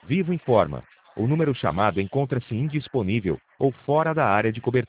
Vivo informa. O número chamado encontra-se indisponível ou fora da área de cobertura.